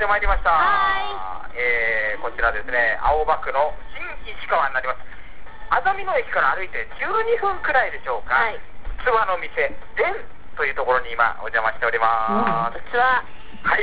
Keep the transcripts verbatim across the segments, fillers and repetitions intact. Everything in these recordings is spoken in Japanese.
まいりました。 はえー、こちらですね、青葉区の新石川になります。あざみ野駅から歩いてじゅうにふんくらいでしょうか。 はい。 器の店、伝というところに今お邪魔しております。 器、 はい、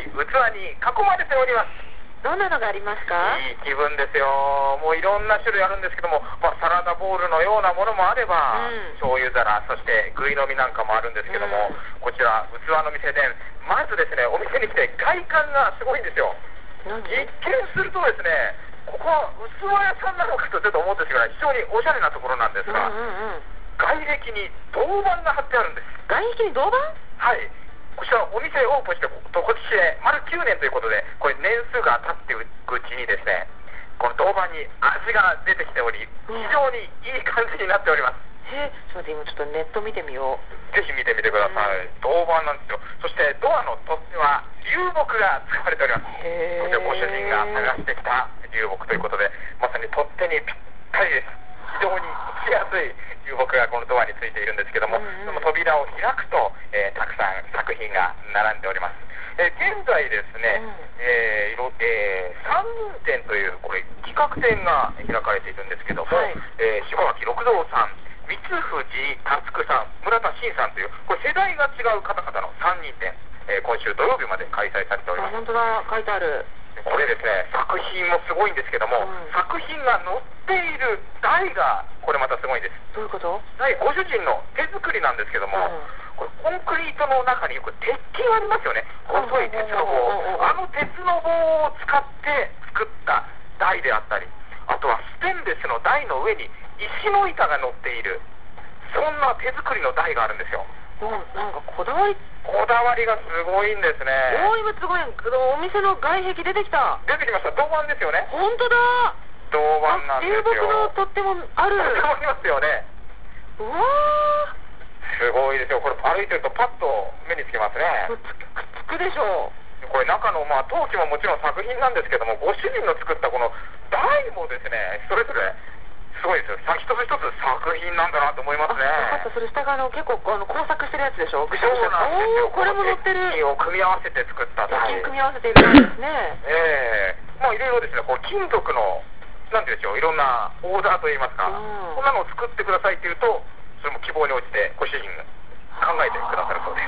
器に囲まれております。 どんなのがありますか？ いい気分ですよ。もういろんな種類あるんですけども、まあ、サラダボウルのようなものもあれば、 うん、 醤油皿、そしてぐい飲みなんかもあるんですけども、うん、こちら器の店でまずですね、お店に来て外観がすごいんですよ。一見するとですね、ここは器屋さんなのかとちょっと思ってしまうぐらい非常におしゃれなところなんですが、 うんうんうん、 外壁に銅板が貼ってあるんです。 外壁に銅板？ はい。こちらお店オープンして今年で丸きゅうねんということで、これ年数が経っていくうちにですね、この銅板に味が出てきており、非常にいい感じになっております。 へえ、ちょっと今ちょっとネット見てみよう。 ぜひ見てみてください。うん、銅板なんですよ。そしてドアの取っ手は流木が使われております。 へえ。 こちらご主人が探してきた流木ということで、まさに取っ手にぴったりです。非常にしやすい流木がこのドアについているんですけども、うんうん、その扉を開くと、えー、たくさん作品が並んでおります。えー、現在ですね、うん、えーえー、さんにんてんというこれ企画展が開かれているんですけども、はい、えー、柴脇六道さん、三藤佑さん、村田真さんというこれ世代が違う方々のさんにんてん、えー、今週土曜日まで開催されております。 あ、本当だ、書いてある。 これですね、作品もすごいんですけども、うん、作品が載っている台がこれまたすごいんです。 どういうこと？ 台、ご主人の手作りなんですけども、うん、これコンクリートの中によく鉄筋ありますよね。細い鉄の棒、あの鉄の棒を使って作った台であったり、あとはステンレスの台の上に石の板が乗っている、そんな手作りの台があるんですよ。 うん、なんかこだわりこだわりがすごいんですね。 おー、今すごい。お店の外壁出てきた。 出てきました。銅板ですよね。 本当だ。 銅板なんですよ。 流木のとってもある。 とってもありますよね。 うわー。 すごいですよ。これ歩いてるとパッと目につきますね。 くっつくでしょう。これ中のまあ陶器ももちろん作品なんですけども、ご主人の作ったこの台もですね、それぞれすごいですよ。一つ一つ作品なんだなと思いますね。 あ、それ下があの結構あの工作してるやつでしょ。 そうなんですよ。 これも載ってる。 鉄筋を組み合わせて作った台。 組み合わせているんですね。 ええー、まあいろいろですね、こう金属のなんていうんでしょう、いろんなオーダーといいますか、うん、こんなのを作ってくださいっていうと、それも希望に応じてご主人が考えてくださるそうです。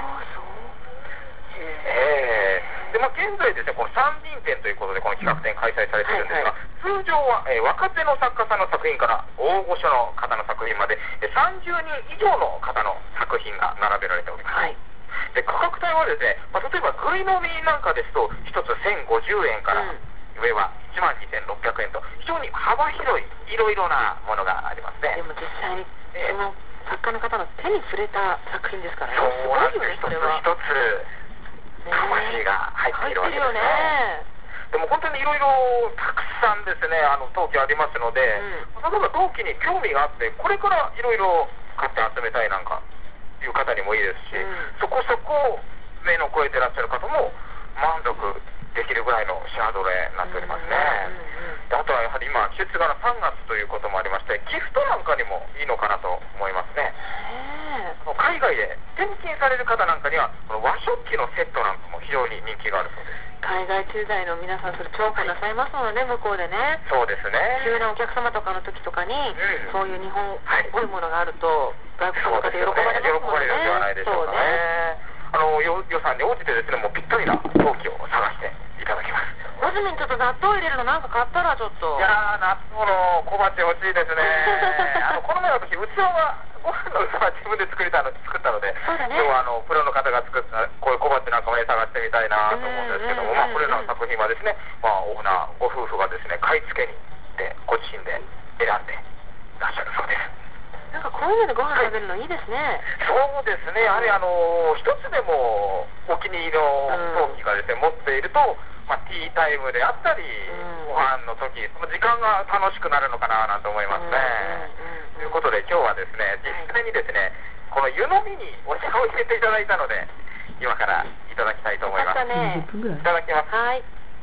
ええー、でまあ現在ですね、このさんにんてんということでこの企画展開催されているんですが、はいはい、通常は、えー、若手の作家さんの作品から大御所の方の作品までさんじゅうにん以上の方の作品が並べられております。はい、で価格帯はですね、まあ、例えばぐい飲みなんかですとひとつせんごじゅうえんから、うん、上はいちまんにせんろっぴゃくえんと非常に幅広いいろいろなものがありますね。 でも実際にその作家の方の手に触れた作品ですからね。 そうなんです。一つ一つ魂が入っているわけですね。でも本当にいろいろたくさんですね、あの陶器ありますので、うん、例えば陶器に興味があってこれからいろいろ買って集めたいなんかいう方にもいいですし、うん、そこそこ目の超えてらっしゃる方も満足できるぐらいのシャードレになっておりますね。うんうんうん、あとはやはり今季節柄さんがつということもありまして、ギフトなんかにもいいのかなと思いますね。海外で転勤される方なんかにはこの和食器のセットなんかも非常に人気があるそうです。 海外駐在の皆さんそれ重宝なさいますので、はい、向こうでね。 そうですね。 急なお客様とかの時とかに、うん、そういう日本っぽいものがあると、はい、外国の方喜ばれますもんね。喜ばれるんではないでしょうかね。あの予算に応じてですね、もうぴったりな陶器を探していただきます。 ご主人ちょっと納豆入れるのなんか買ったらちょっと。 いやー、納豆の小鉢欲しいですね。あのこの前私器はご飯の器は自分で作りたの作ったので、 そうだね、 今日はあのプロの方が作ったこういう小鉢なんかもね探してみたいなと思うんですけども、まあこれらの作品はですね、まあオーナーご夫婦がですね買い付けに行ってご自身で選んでらっしゃるそうです。 なんかこういうのでご飯食べるのいいですね。はい、 そうですね。やはりあの一つでもお気に入りの陶器がですね、うん、持っていると、まあ、ティータイムであったり、うん、ご飯の時その時間が楽しくなるのかななんて思いますね。ということで今日はですね、実際にですね、この湯飲みにお茶を入れていただいたので今からいただきたいと思います。 ね、 いただきます。 はい。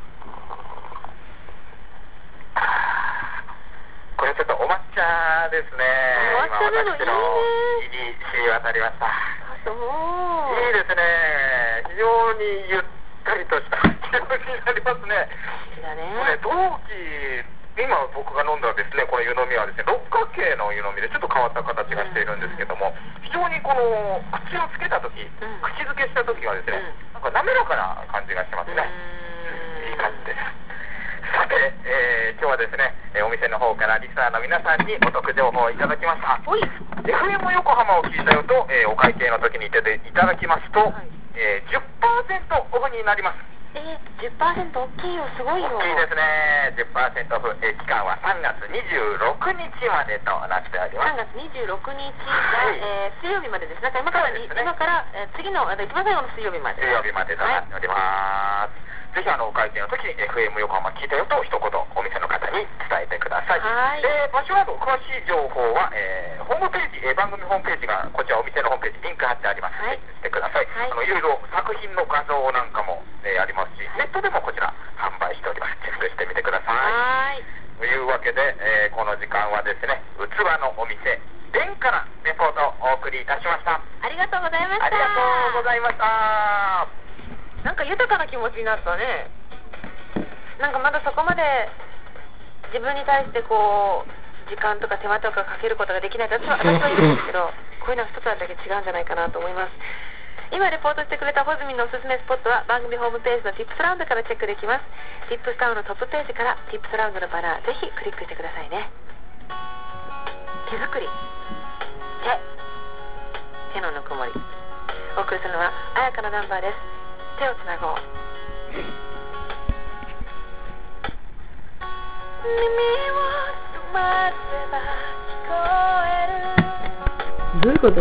これちょっとお抹茶ですね。 お抹茶なのいいね。 胃に染み渡りました。 そう。 いいですね。非常にゆったりとしたになりますね。 だね。 これ陶器、今僕が飲んだですね、この湯飲みはですね、六角形の湯飲みでちょっと変わった形がしているんですけども、非常にこの口をつけた時、うん、口づけした時はですね、うん、なんか滑らかな感じがしますね。いい感じです。さて、えー、今日はですね、お店の方からリスナーの皆さんにお得情報をいただきました。エフエム 横浜を聞いたよと、えー、お会計の時に言っていただきますと、はい、えー、じゅっパーセント オフになります。 えー、じゅっパーセント 大きいよ、すごいよ。 大きいですね。じゅっパーセント オフ、えー、期間はさんがつにじゅうろくにちまでとなっております。 さんがつにじゅうろくにちが、はい、えー、水曜日までです。なんか今から、ね、今から、えー、次の一番最後の水曜日まで。 水曜日までとなっております。はい、ぜひあのお会計の時に エフエム 横浜聞いたよと一言お店の方に伝えてください。はい、えー、場所など詳しい情報は、えー、ホームページ、えー、番組ホームページがこちらお店のホームページリンク貼ってありますので、はい、してください。はい、あのいろいろ作品の画像なんかも、えー、ありますし、ネットでもこちら販売しております。チェックしてみてください。はい、というわけで、えー、この時間はですね、器のお店レンからレポートをお送りいたしました。 ありがとうございました。 ありがとうございました。 なんか豊かな気持ちになったね。なんかまだそこまで自分に対してこう時間とか手間とかかけることができないから、私はいいんですけど、こういうのは一つだけ違うんじゃないかなと思います。今レポートしてくれたホズミンのおすすめスポットは番組ホームページの Tips ラウンドからチェックできます。 Tips タウンのトップページから Tips ラウンドのバナーぜひクリックしてくださいね。手作り、手手のぬくもりお送りするのは彩香のナンバーです。手をつなごう。耳を澄ませば聞こえる。どういうこと？